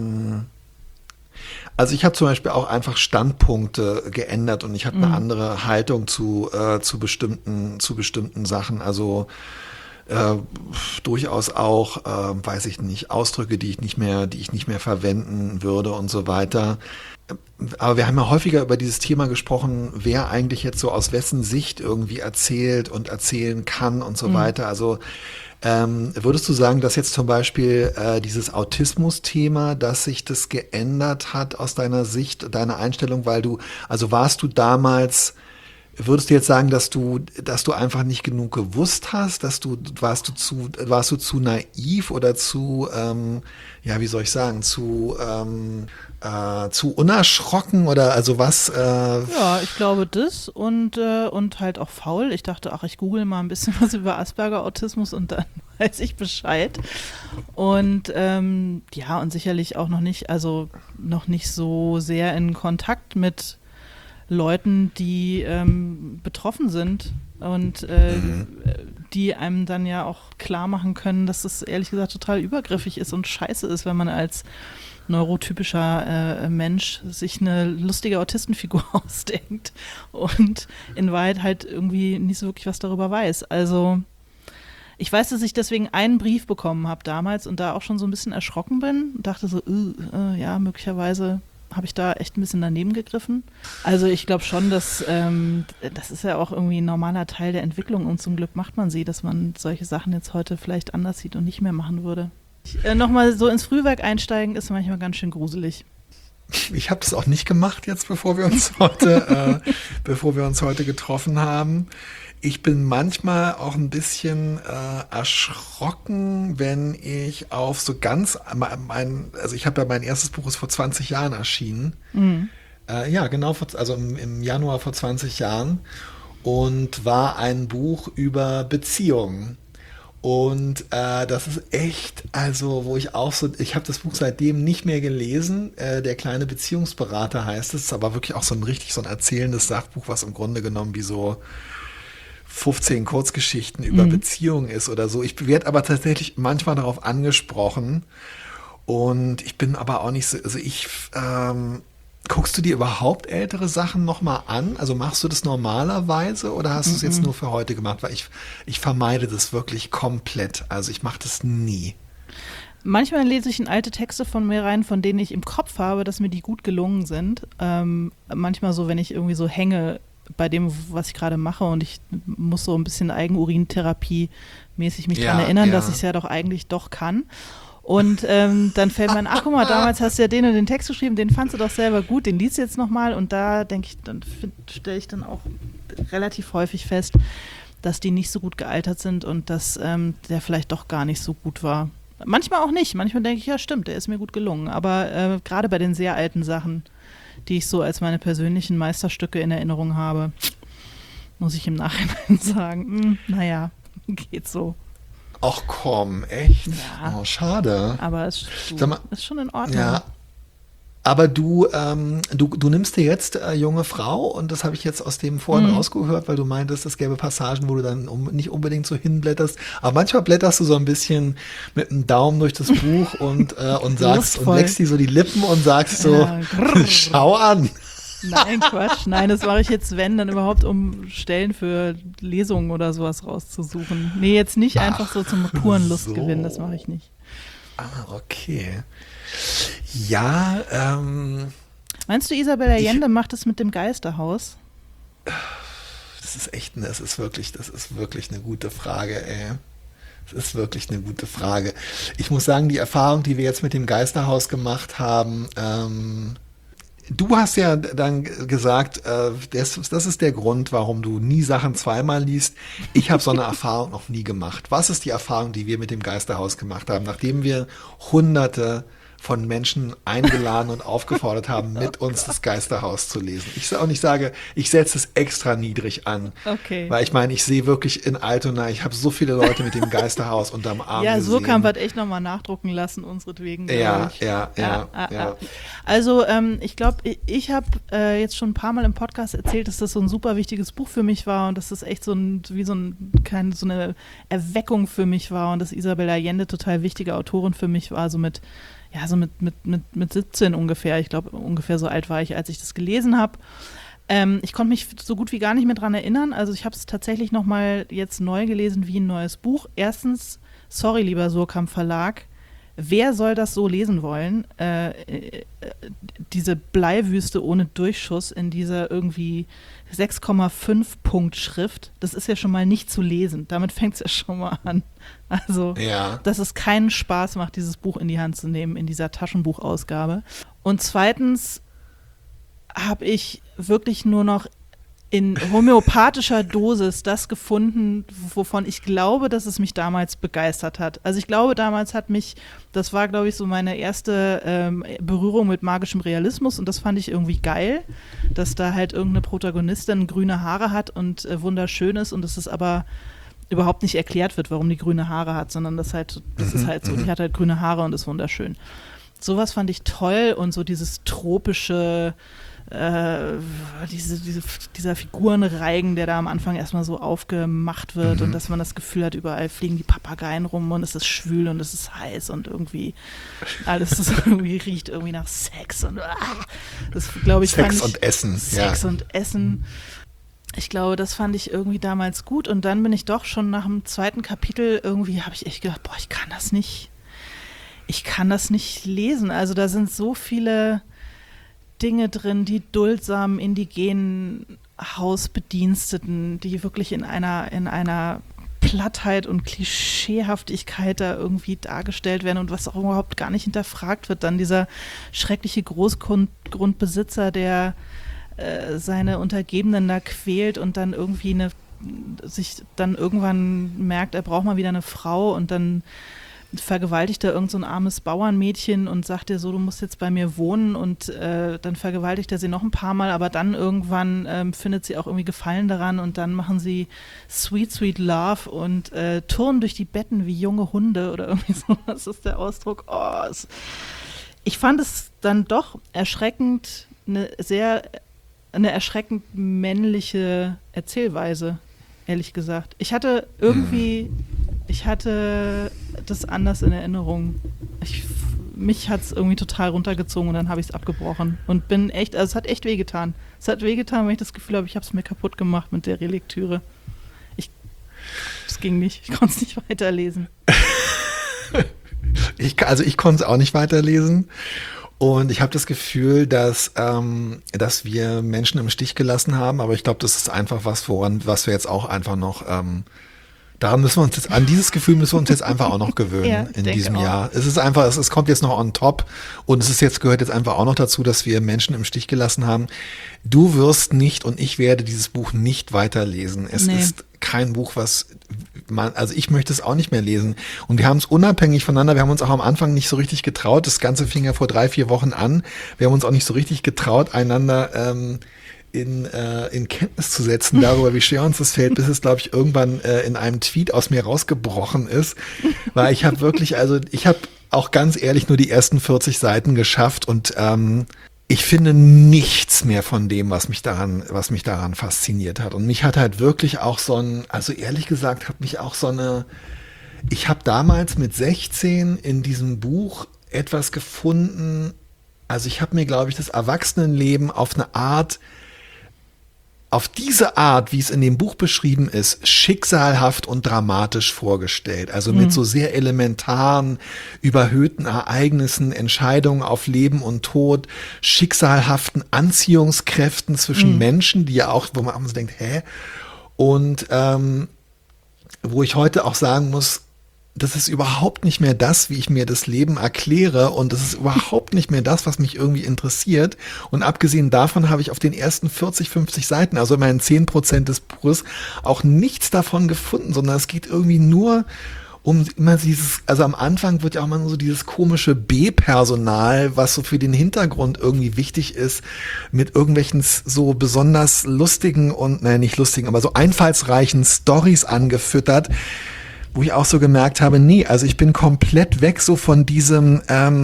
Also ich habe zum Beispiel auch einfach Standpunkte geändert und ich habe eine andere Haltung zu bestimmten Sachen. Also durchaus auch, weiß ich nicht, Ausdrücke, die ich nicht mehr verwenden würde und so weiter. Aber wir haben ja häufiger über dieses Thema gesprochen, wer eigentlich jetzt so aus wessen Sicht irgendwie erzählt und erzählen kann und so weiter. Also würdest du sagen, dass jetzt zum Beispiel dieses Autismus-Thema, dass sich das geändert hat aus deiner Sicht, deiner Einstellung, warst du damals, würdest du jetzt sagen, dass du einfach nicht genug gewusst hast, warst du zu naiv oder zu, wie soll ich sagen, zu unerschrocken oder also was? Ja, ich glaube das und halt auch faul. Ich dachte, ich google mal ein bisschen was über Asperger-Autismus und dann weiß ich Bescheid. Und und sicherlich auch noch nicht so sehr in Kontakt mit Leuten, die betroffen sind und die einem dann ja auch klar machen können, dass es ehrlich gesagt total übergriffig ist und scheiße ist, wenn man als neurotypischer Mensch sich eine lustige Autistenfigur ausdenkt und in Wahrheit halt irgendwie nicht so wirklich was darüber weiß. Also ich weiß, dass ich deswegen einen Brief bekommen habe damals und da auch schon so ein bisschen erschrocken bin und dachte so, möglicherweise habe ich da echt ein bisschen daneben gegriffen. Also ich glaube schon, dass das ist ja auch irgendwie ein normaler Teil der Entwicklung und zum Glück macht man sie, dass man solche Sachen jetzt heute vielleicht anders sieht und nicht mehr machen würde. Nochmal so ins Frühwerk einsteigen ist manchmal ganz schön gruselig. Ich habe das auch nicht gemacht jetzt, bevor wir uns heute getroffen haben. Ich bin manchmal auch ein bisschen erschrocken, wenn ich auf so also ich habe ja mein erstes Buch ist vor 20 Jahren erschienen. Ja, genau, also im Januar vor 20 Jahren und war ein Buch über Beziehungen. Und das ist echt, also wo ich auch so, ich habe das Buch seitdem nicht mehr gelesen. Der kleine Beziehungsberater heißt es, ist aber wirklich auch so ein erzählendes Sachbuch, was im Grunde genommen wie so 15 Kurzgeschichten über Beziehungen ist oder so. Ich werde aber tatsächlich manchmal darauf angesprochen und ich bin aber auch nicht so, also guckst du dir überhaupt ältere Sachen nochmal an? Also machst du das normalerweise oder hast du es jetzt nur für heute gemacht? Weil ich vermeide das wirklich komplett. Also ich mache das nie. Manchmal lese ich in alte Texte von mir rein, von denen ich im Kopf habe, dass mir die gut gelungen sind. Manchmal so, wenn ich irgendwie so hänge bei dem, was ich gerade mache und ich muss so ein bisschen Eigenurintherapie-mäßig mich dran erinnern, dass ich es ja doch eigentlich doch kann. Und dann fällt mir an, ach guck mal, damals hast du ja den und den Text geschrieben, den fandst du doch selber gut, den liest du jetzt nochmal und da denke ich, dann stelle ich dann auch relativ häufig fest, dass die nicht so gut gealtert sind und dass der vielleicht doch gar nicht so gut war. Manchmal auch nicht, manchmal denke ich, ja stimmt, der ist mir gut gelungen, aber gerade bei den sehr alten Sachen, die ich so als meine persönlichen Meisterstücke in Erinnerung habe, muss ich im Nachhinein sagen, naja, geht so. Ach komm, echt? Ja. Oh, schade. Aber es ist schon in Ordnung. Ja, aber du nimmst dir jetzt junge Frau und das habe ich jetzt aus dem vorhin rausgehört, weil du meintest, es gäbe Passagen, wo du dann nicht unbedingt so hinblätterst. Aber manchmal blätterst du so ein bisschen mit dem Daumen durch das Buch und sagst und leckst dir so die Lippen und sagst so, schau an. Nein, Quatsch. Nein, das mache ich jetzt, wenn, dann überhaupt, um Stellen für Lesungen oder sowas rauszusuchen. Nee, jetzt nicht einfach so zum puren Lustgewinn, das mache ich nicht. Ah, okay. Ja, Meinst du, Isabel Allende macht es mit dem Geisterhaus? das ist wirklich eine gute Frage, ey. Das ist wirklich eine gute Frage. Ich muss sagen, die Erfahrung, die wir jetzt mit dem Geisterhaus gemacht haben, du hast ja dann gesagt, das ist der Grund, warum du nie Sachen zweimal liest. Ich habe so eine Erfahrung noch nie gemacht. Was ist die Erfahrung, die wir mit dem Geisterhaus gemacht haben, nachdem wir Hunderte von Menschen eingeladen und aufgefordert haben, mit uns das Geisterhaus zu lesen. Ich sage, ich setze es extra niedrig an. Okay. Weil ich meine, ich sehe wirklich in Altona, ich habe so viele Leute mit dem Geisterhaus unterm Arm gesehen. Ja, Surkamp hat echt nochmal nachdrucken lassen, unseretwegen. Ja. Also ich glaube, ich habe jetzt schon ein paar Mal im Podcast erzählt, dass das so ein super wichtiges Buch für mich war und dass das echt so eine Erweckung für mich war und dass Isabel Allende total wichtige Autorin für mich war, so mit 17 ungefähr. Ich glaube, ungefähr so alt war ich, als ich das gelesen habe. Ich konnte mich so gut wie gar nicht mehr dran erinnern. Also ich habe es tatsächlich nochmal jetzt neu gelesen wie ein neues Buch. Erstens, sorry, lieber Surkamp Verlag, wer soll das so lesen wollen? Diese Bleiwüste ohne Durchschuss in dieser irgendwie 6,5 Punkt Schrift, das ist ja schon mal nicht zu lesen. Damit fängt es ja schon mal an. Also, dass es keinen Spaß macht, dieses Buch in die Hand zu nehmen, in dieser Taschenbuchausgabe. Und zweitens habe ich wirklich nur noch in homöopathischer Dosis das gefunden, wovon ich glaube, dass es mich damals begeistert hat. Also ich glaube, damals das war, glaube ich, so meine erste Berührung mit magischem Realismus und das fand ich irgendwie geil, dass da halt irgendeine Protagonistin grüne Haare hat und wunderschön ist und dass es aber überhaupt nicht erklärt wird, warum die grüne Haare hat, sondern das ist halt so, die hat halt grüne Haare und ist wunderschön. Sowas fand ich toll und so dieses tropische dieser Figurenreigen, der da am Anfang erstmal so aufgemacht wird und dass man das Gefühl hat, überall fliegen die Papageien rum und es ist schwül und es ist heiß und irgendwie alles riecht irgendwie nach Sex und das glaube ich Sex und Essen. Sex und Essen. Ich glaube, das fand ich irgendwie damals gut und dann bin ich doch schon nach dem zweiten Kapitel irgendwie, habe ich echt gedacht, boah, ich kann das nicht lesen. Also da sind so viele Dinge drin, die duldsamen indigenen Hausbediensteten, die wirklich in einer Plattheit und Klischeehaftigkeit da irgendwie dargestellt werden und was auch überhaupt gar nicht hinterfragt wird. Dann dieser schreckliche Großgrundbesitzer, der seine Untergebenen da quält und dann irgendwie sich dann irgendwann merkt, er braucht mal wieder eine Frau und dann vergewaltigt er irgend so ein armes Bauernmädchen und sagt ihr so, du musst jetzt bei mir wohnen und dann vergewaltigt er sie noch ein paar Mal, aber dann irgendwann findet sie auch irgendwie Gefallen daran und dann machen sie Sweet, Sweet Love und turnen durch die Betten wie junge Hunde oder irgendwie so, das ist der Ausdruck. Ich fand es dann doch erschreckend, eine erschreckend männliche Erzählweise, ehrlich gesagt. Ich hatte das anders in Erinnerung. Mich hat es irgendwie total runtergezogen und dann habe ich es abgebrochen und bin echt, also es hat echt wehgetan. Es hat wehgetan, weil ich das Gefühl habe, ich habe es mir kaputt gemacht mit der Relektüre. Es ging nicht, ich konnte es nicht weiterlesen. Ich konnte es auch nicht weiterlesen. Und ich habe das Gefühl, dass wir Menschen im Stich gelassen haben, aber ich glaube, das ist einfach was wir jetzt auch einfach noch an dieses Gefühl müssen wir uns jetzt einfach auch noch gewöhnen ja, in diesem Jahr. Es ist einfach, es kommt jetzt noch on top und gehört jetzt einfach auch noch dazu, dass wir Menschen im Stich gelassen haben. Du wirst nicht und ich werde dieses Buch nicht weiterlesen. Es ist kein Buch, also ich möchte es auch nicht mehr lesen. Und wir haben es unabhängig voneinander, wir haben uns auch am Anfang nicht so richtig getraut. Das Ganze fing ja vor 3-4 Wochen an. Wir haben uns auch nicht so richtig getraut, einander in Kenntnis zu setzen darüber, wie schwer uns das fällt, bis es, glaube ich, irgendwann in einem Tweet aus mir rausgebrochen ist. Weil ich habe auch ganz ehrlich nur die ersten 40 Seiten geschafft und ich finde nichts mehr von dem, was mich daran fasziniert hat. Und mich hat halt wirklich auch also ehrlich gesagt, ich habe damals mit 16 in diesem Buch etwas gefunden, also ich habe mir, glaube ich, das Erwachsenenleben auf diese Art, wie es in dem Buch beschrieben ist, schicksalhaft und dramatisch vorgestellt. Also mit so sehr elementaren, überhöhten Ereignissen, Entscheidungen auf Leben und Tod, schicksalhaften Anziehungskräften zwischen Menschen, die ja auch, wo man so denkt, hä? Und wo ich heute auch sagen muss, das ist überhaupt nicht mehr das, wie ich mir das Leben erkläre und das ist überhaupt nicht mehr das, was mich irgendwie interessiert. Und abgesehen davon habe ich auf den ersten 40, 50 Seiten, also immerhin 10% des Buches, auch nichts davon gefunden, sondern es geht irgendwie nur um immer also am Anfang wird ja auch immer so dieses komische B-Personal, was so für den Hintergrund irgendwie wichtig ist, mit irgendwelchen so besonders lustigen und, nicht lustigen, aber so einfallsreichen Storys angefüttert, wo ich auch so gemerkt habe, also ich bin komplett weg so von diesem,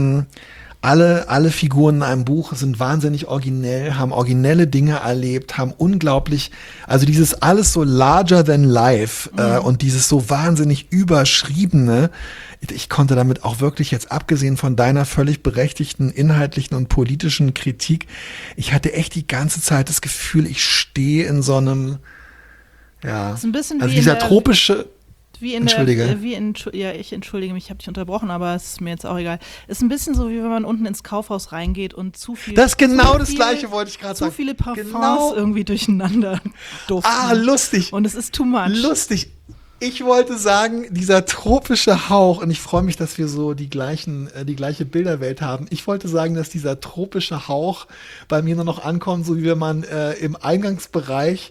alle Figuren in einem Buch sind wahnsinnig originell, haben originelle Dinge erlebt, haben unglaublich, also dieses alles so larger than life und dieses so wahnsinnig überschriebene, ich konnte damit auch wirklich jetzt, abgesehen von deiner völlig berechtigten inhaltlichen und politischen Kritik, ich hatte echt die ganze Zeit das Gefühl, ich stehe in so einem, Das ist ein bisschen also wie dieser tropische... ich entschuldige mich, ich habe dich unterbrochen, aber es ist mir jetzt auch egal. Es ist ein bisschen so, wie wenn man unten ins Kaufhaus reingeht und das Gleiche wollte ich gerade sagen. Zu viele Parfums irgendwie durcheinander duften. Lustig. Und es ist too much. Lustig. Ich wollte sagen, dieser tropische Hauch, und ich freue mich, dass wir so die gleiche Bilderwelt haben. Ich wollte sagen, dass dieser tropische Hauch bei mir nur noch ankommt, so wie wenn man im Eingangsbereich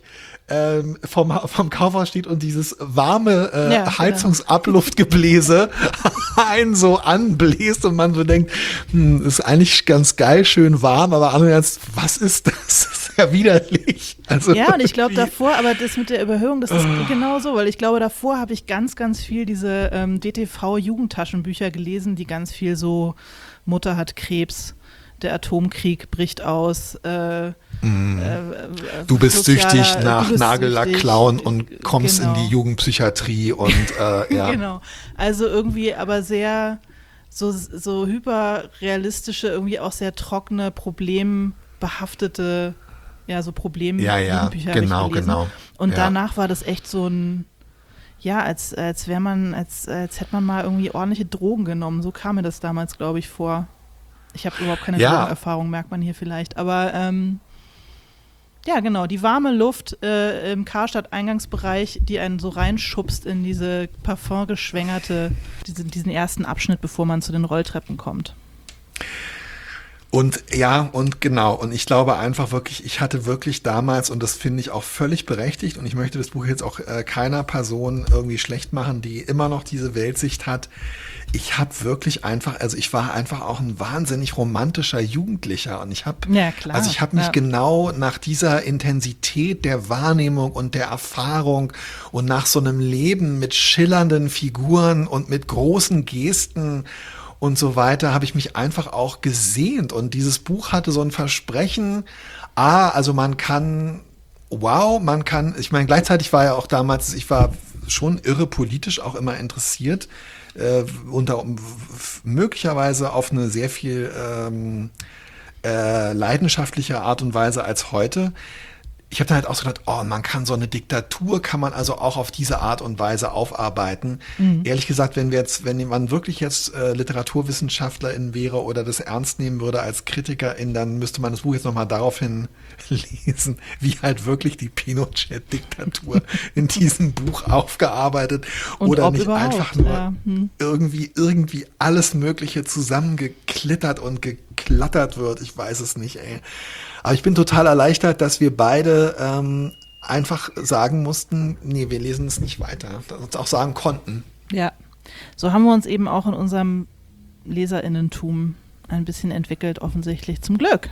vom Kaufhaus steht und dieses warme Heizungsabluftgebläse einen so anbläst und man so denkt, ist eigentlich ganz geil, schön warm, aber andererseits, was ist das? Das ist ja widerlich. Also ja, und ich glaube davor, aber das mit der Überhöhung, das ist genau so, weil ich glaube, davor habe ich ganz, ganz viel diese DTV-Jugendtaschenbücher gelesen, die ganz viel so, Mutter hat Krebs, der Atomkrieg bricht aus, du bist süchtig nach Nagellack klauen und kommst in die Jugendpsychiatrie und ja. Genau, also irgendwie aber sehr so hyperrealistische, irgendwie auch sehr trockene, problembehaftete, so Jugendbücher genau. Und danach war das echt so ein, als hätte man mal irgendwie ordentliche Drogen genommen, so kam mir das damals, glaube ich, vor. Ich habe überhaupt keine Drogenerfahrung, merkt man hier vielleicht, aber Ja, genau, die warme Luft im Karstadt-Eingangsbereich, die einen so reinschubst in diese parfumgeschwängerte, diesen ersten Abschnitt, bevor man zu den Rolltreppen kommt. Und ja, und genau, und ich glaube einfach wirklich, ich hatte wirklich damals, und das finde ich auch völlig berechtigt, und ich möchte das Buch jetzt auch keiner Person irgendwie schlecht machen, die immer noch diese Weltsicht hat. Ich habe wirklich einfach, also ich war einfach auch ein wahnsinnig romantischer Jugendlicher, und ich habe, also ich habe mich genau nach dieser Intensität der Wahrnehmung und der Erfahrung und nach so einem Leben mit schillernden Figuren und mit großen Gesten und so weiter, habe ich mich einfach auch gesehnt. Und dieses Buch hatte so ein Versprechen, also man kann, ich meine, gleichzeitig war ja auch damals, ich war schon irre politisch auch immer interessiert, möglicherweise auf eine sehr viel leidenschaftliche Art und Weise als heute. Ich habe dann halt auch so gedacht, man kann so eine Diktatur, kann man also auch auf diese Art und Weise aufarbeiten. Ehrlich gesagt, wenn man wirklich jetzt Literaturwissenschaftlerin wäre oder das ernst nehmen würde als Kritikerin, dann müsste man das Buch jetzt nochmal daraufhin lesen, wie halt wirklich die Pinochet-Diktatur in diesem Buch aufgearbeitet und oder nicht überhaupt, einfach nur irgendwie alles Mögliche zusammengeklittert und geklattert wird. Ich weiß es nicht, ey. Aber ich bin total erleichtert, dass wir beide einfach sagen mussten, nee, wir lesen es nicht weiter. Dass wir uns auch sagen konnten. Ja, so haben wir uns eben auch in unserem LeserInnentum ein bisschen entwickelt, offensichtlich, zum Glück.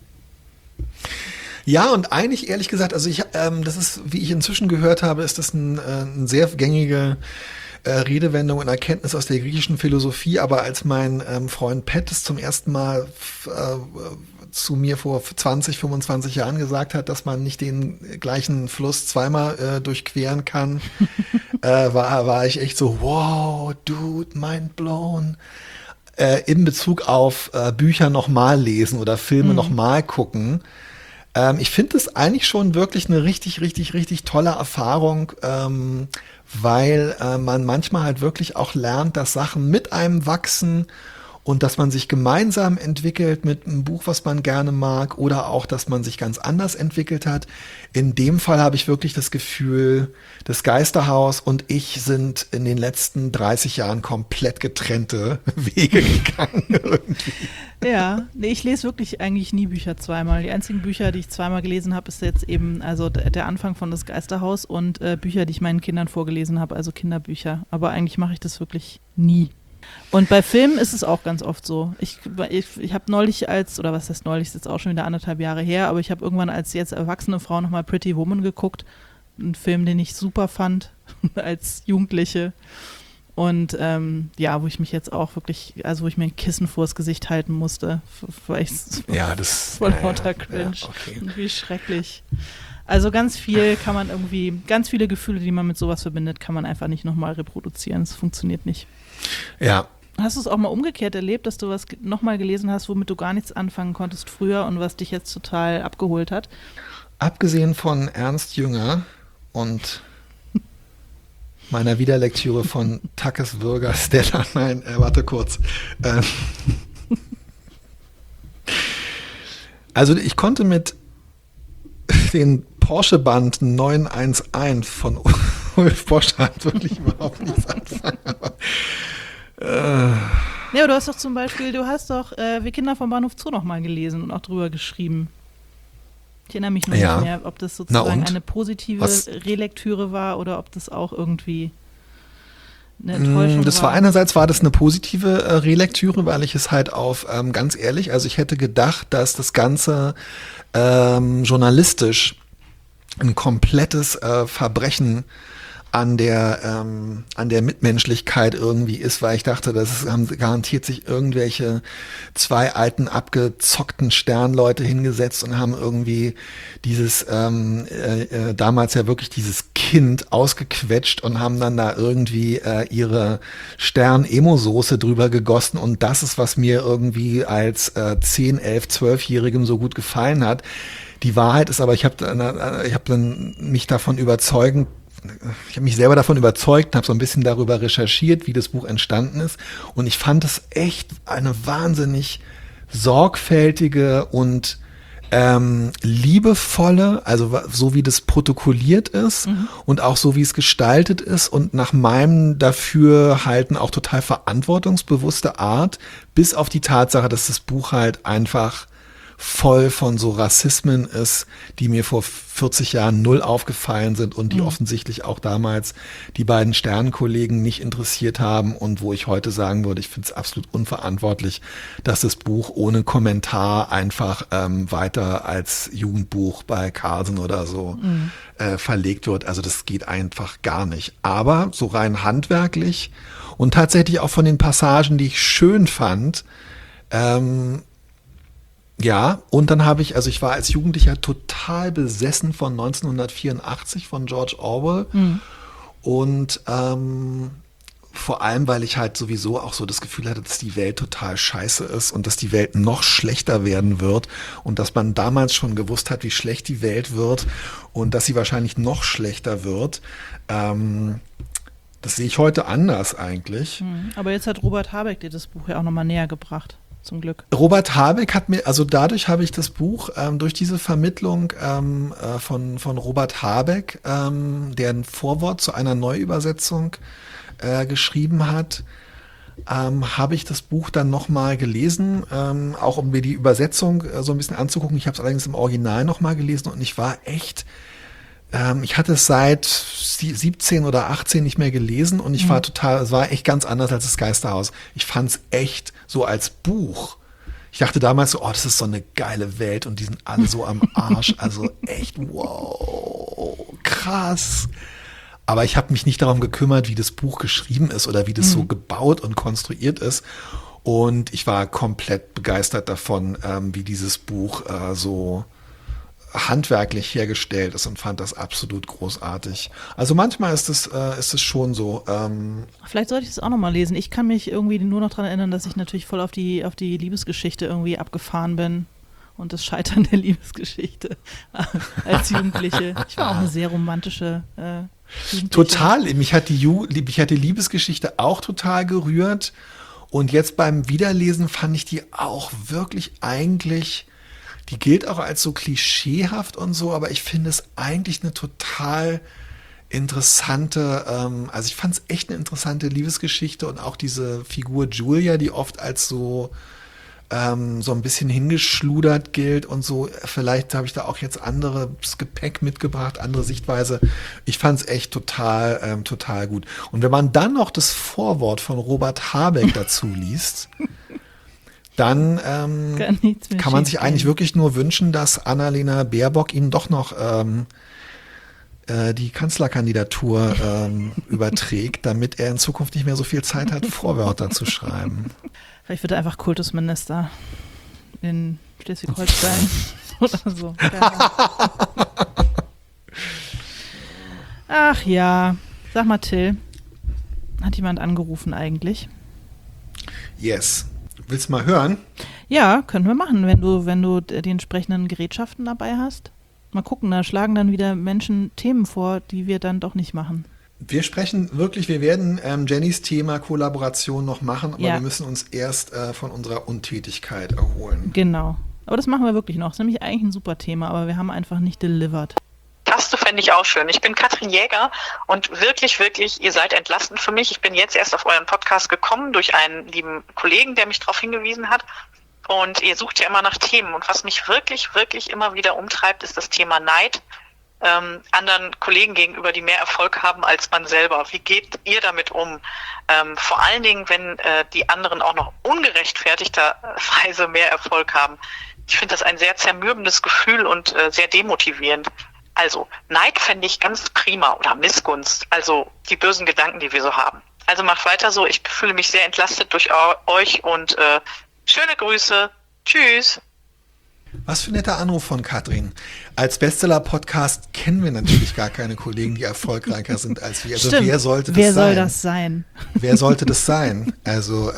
Ja, und eigentlich, ehrlich gesagt, also das ist, wie ich inzwischen gehört habe, ist das ein sehr gängige Redewendung und Erkenntnis aus der griechischen Philosophie, aber als mein Freund Pat es zum ersten Mal zu mir vor 20, 25 Jahren gesagt hat, dass man nicht den gleichen Fluss zweimal durchqueren kann, war ich echt so, wow, dude, mind blown. In Bezug auf Bücher nochmal lesen oder Filme nochmal gucken. Ich finde es eigentlich schon wirklich eine richtig, richtig, richtig tolle Erfahrung, weil man manchmal halt wirklich auch lernt, dass Sachen mit einem wachsen und dass man sich gemeinsam entwickelt mit einem Buch, was man gerne mag, oder auch, dass man sich ganz anders entwickelt hat. In dem Fall habe ich wirklich das Gefühl, das Geisterhaus und ich sind in den letzten 30 Jahren komplett getrennte Wege gegangen. Irgendwie. Ja, nee, ich lese wirklich eigentlich nie Bücher zweimal. Die einzigen Bücher, die ich zweimal gelesen habe, ist jetzt eben also der Anfang von Das Geisterhaus und Bücher, die ich meinen Kindern vorgelesen habe, also Kinderbücher. Aber eigentlich mache ich das wirklich nie. Und bei Filmen ist es auch ganz oft so. Ich habe neulich oder was heißt neulich, ist jetzt auch schon wieder 1,5 Jahre her, aber ich habe irgendwann als jetzt erwachsene Frau nochmal Pretty Woman geguckt. Ein Film, den ich super fand als Jugendliche. Und wo ich mich jetzt auch wirklich, also wo ich mir ein Kissen vors Gesicht halten musste, weil ich voll lauter Cringe. Ja, okay. Wie schrecklich. Also ganz viele Gefühle, die man mit sowas verbindet, kann man einfach nicht nochmal reproduzieren. Es funktioniert nicht. Ja. Hast du es auch mal umgekehrt erlebt, dass du was nochmal gelesen hast, womit du gar nichts anfangen konntest früher und was dich jetzt total abgeholt hat? Abgesehen von Ernst Jünger und meiner Wiederlektüre von Takes Würger Stella, warte kurz. Also ich konnte mit den Porsche-Band 911 von Ulf Boschardt wirklich überhaupt nichts anfangen. Aber, Ja, du hast doch zum Beispiel, Wir Kinder vom Bahnhof Zoo noch mal gelesen und auch drüber geschrieben. Ich erinnere mich nur nicht mehr, ob das sozusagen eine positive Relektüre war oder ob das auch irgendwie eine Enttäuschung war. Einerseits war das eine positive Relektüre, weil ich es halt ganz ehrlich, also ich hätte gedacht, dass das Ganze journalistisch ein komplettes Verbrechen an der Mitmenschlichkeit irgendwie ist, weil ich dachte, das haben garantiert sich irgendwelche zwei alten abgezockten Sternleute hingesetzt und haben irgendwie dieses damals ja wirklich dieses Kind ausgequetscht und haben dann da irgendwie ihre Stern-Emo-Soße drüber gegossen und das ist, was mir irgendwie als 10, 11, 12-Jährigem so gut gefallen hat. Die Wahrheit ist aber, ich habe dann mich selber davon überzeugt, habe so ein bisschen darüber recherchiert, wie das Buch entstanden ist und ich fand es echt eine wahnsinnig sorgfältige und liebevolle, also so wie das protokolliert ist und auch so wie es gestaltet ist und nach meinem Dafürhalten auch total verantwortungsbewusste Art, bis auf die Tatsache, dass das Buch halt einfach voll von so Rassismen ist, die mir vor 40 Jahren null aufgefallen sind und die offensichtlich auch damals die beiden Sternenkollegen nicht interessiert haben und wo ich heute sagen würde, ich finde es absolut unverantwortlich, dass das Buch ohne Kommentar einfach weiter als Jugendbuch bei Carlsen oder so verlegt wird. Also das geht einfach gar nicht. Aber so rein handwerklich und tatsächlich auch von den Passagen, die ich schön fand, ja, und dann ich war als Jugendlicher total besessen von 1984 von George Orwell und vor allem, weil ich halt sowieso auch so das Gefühl hatte, dass die Welt total scheiße ist und dass die Welt noch schlechter werden wird und dass man damals schon gewusst hat, wie schlecht die Welt wird und dass sie wahrscheinlich noch schlechter wird. Das sehe ich heute anders eigentlich. Aber jetzt hat Robert Habeck dir das Buch ja auch nochmal näher gebracht. Zum Glück. Robert Habeck hat mir, also dadurch habe ich das Buch, durch diese Vermittlung von Robert Habeck, der ein Vorwort zu einer Neuübersetzung geschrieben hat, habe ich das Buch dann nochmal gelesen, auch um mir die Übersetzung so ein bisschen anzugucken. Ich habe es allerdings im Original nochmal gelesen und ich war echt, ich hatte es seit 17 oder 18 nicht mehr gelesen und ich war es war echt ganz anders als das Geisterhaus. Ich fand es echt so als Buch. Ich dachte damals so, oh, das ist so eine geile Welt und die sind alle so am Arsch. Also echt, wow, krass. Aber ich habe mich nicht darum gekümmert, wie das Buch geschrieben ist oder wie das so gebaut und konstruiert ist. Und ich war komplett begeistert davon, wie dieses Buch so handwerklich hergestellt ist und fand das absolut großartig. Also manchmal ist es schon so. Vielleicht sollte ich es auch nochmal lesen. Ich kann mich irgendwie nur noch daran erinnern, dass ich natürlich voll auf die Liebesgeschichte irgendwie abgefahren bin und das Scheitern der Liebesgeschichte als Jugendliche. Ich war auch eine sehr romantische Jugendliche. Total. Mich hat die Liebesgeschichte auch total gerührt und jetzt beim Wiederlesen fand ich die auch wirklich eigentlich. Die gilt auch als so klischeehaft und so, aber ich finde es eigentlich eine total interessante, also ich fand es echt eine interessante Liebesgeschichte und auch diese Figur Julia, die oft als so ein bisschen hingeschludert gilt und so. Vielleicht habe ich da auch jetzt anderes Gepäck mitgebracht, andere Sichtweise. Ich fand es echt total gut. Und wenn man dann noch das Vorwort von Robert Habeck dazu liest, dann kann man sich eigentlich wirklich nur wünschen, dass Annalena Baerbock ihm doch noch die Kanzlerkandidatur überträgt, damit er in Zukunft nicht mehr so viel Zeit hat, Vorwörter zu schreiben. Vielleicht wird er einfach Kultusminister in Schleswig-Holstein oder so. Ach ja, sag mal Till, hat jemand angerufen eigentlich? Yes. Willst du mal hören? Ja, können wir machen, wenn du die entsprechenden Gerätschaften dabei hast. Mal gucken, da schlagen dann wieder Menschen Themen vor, die wir dann doch nicht machen. Wir werden Jennys Thema Kollaboration noch machen, aber wir müssen uns erst von unserer Untätigkeit erholen. Genau. Aber das machen wir wirklich noch. Das ist nämlich eigentlich ein super Thema, aber wir haben einfach nicht delivered. Das fände ich auch schön. Ich bin Katrin Jäger und wirklich, wirklich, ihr seid entlastend für mich. Ich bin jetzt erst auf euren Podcast gekommen durch einen lieben Kollegen, der mich darauf hingewiesen hat. Und ihr sucht ja immer nach Themen. Und was mich wirklich, wirklich immer wieder umtreibt, ist das Thema Neid. Anderen Kollegen gegenüber, die mehr Erfolg haben als man selber. Wie geht ihr damit um? Vor allen Dingen, wenn die anderen auch noch ungerechtfertigterweise mehr Erfolg haben. Ich finde das ein sehr zermürbendes Gefühl und sehr demotivierend. Also Neid fände ich ganz prima oder Missgunst, also die bösen Gedanken, die wir so haben. Also macht weiter so, ich fühle mich sehr entlastet durch euch und schöne Grüße. Tschüss. Was für ein netter Anruf von Katrin. Als Bestseller-Podcast kennen wir natürlich gar keine Kollegen, die erfolgreicher sind als wir. Also stimmt. Wer soll das sein? Wer sollte das sein? Also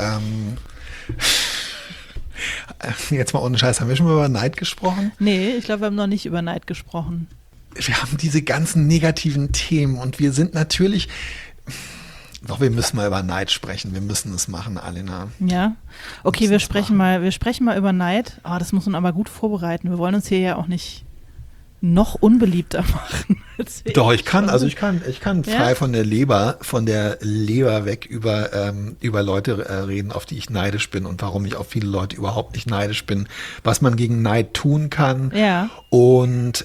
jetzt mal ohne Scheiß, haben wir schon mal über Neid gesprochen? Nee, ich glaube, wir haben noch nicht über Neid gesprochen. Wir haben diese ganzen negativen Themen und wir sind natürlich, Doch, wir müssen mal über Neid sprechen. Wir müssen es machen, Alena. Ja, okay, wir sprechen mal über Neid. Oh, das muss man aber gut vorbereiten. Wir wollen uns hier ja auch nicht noch unbeliebter machen. Doch, ich kann frei von der Leber weg über Leute reden, auf die ich neidisch bin und warum ich auf viele Leute überhaupt nicht neidisch bin, was man gegen Neid tun kann. Ja. Und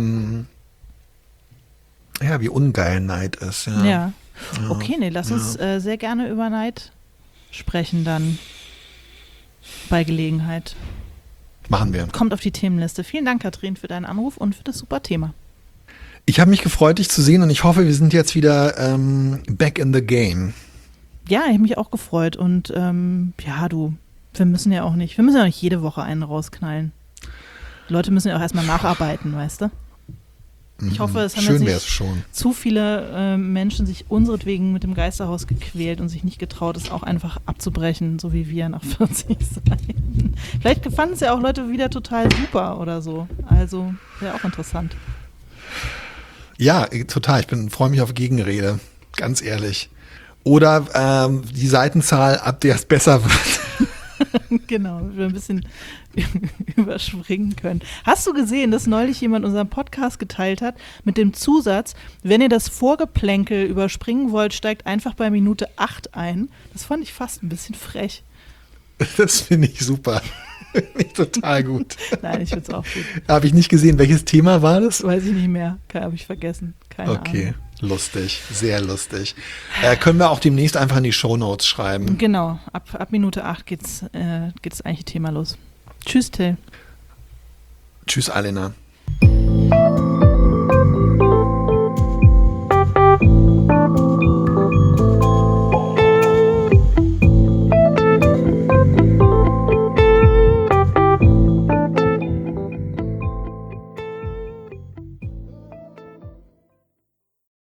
wie ungeil Neid ist. Ja. Okay, lass uns sehr gerne über Neid sprechen dann bei Gelegenheit. Machen wir. Kommt auf die Themenliste. Vielen Dank, Katrin, für deinen Anruf und für das super Thema. Ich habe mich gefreut, dich zu sehen und ich hoffe, wir sind jetzt wieder back in the game. Ja, ich habe mich auch gefreut und wir müssen ja auch nicht jede Woche einen rausknallen. Die Leute müssen ja auch erstmal nacharbeiten, weißt du? Ich hoffe, es haben jetzt nicht zu viele Menschen sich unseretwegen mit dem Geisterhaus gequält und sich nicht getraut, es auch einfach abzubrechen, so wie wir nach 40 Seiten. Vielleicht fanden es ja auch Leute wieder total super oder so. Also wäre auch interessant. Ja, total. Ich freue mich auf Gegenrede, ganz ehrlich. Oder die Seitenzahl, ab der es besser wird. Genau, wir ein bisschen überspringen können. Hast du gesehen, dass neulich jemand unseren Podcast geteilt hat mit dem Zusatz, wenn ihr das Vorgeplänkel überspringen wollt, steigt einfach bei Minute 8 ein. Das fand ich fast ein bisschen frech. Das finde ich super. Total gut. Nein, ich finde es auch gut. Habe ich nicht gesehen. Welches Thema war das? Weiß ich nicht mehr. Habe ich vergessen. Keine Ahnung. Okay, lustig. Sehr lustig. Können wir auch demnächst einfach in die Shownotes schreiben. Genau. Ab Minute 8 geht's eigentlich Thema los. Tschüss, Till. Tschüss, Alena.